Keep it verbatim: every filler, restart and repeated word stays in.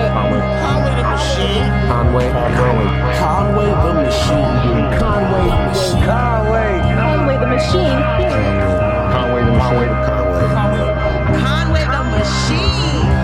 Conway. Conway the machine. Conway. Conway. Conway the machine. Conway. Conway. Conway the machine. Conway the machine. Conway. Conway the machine.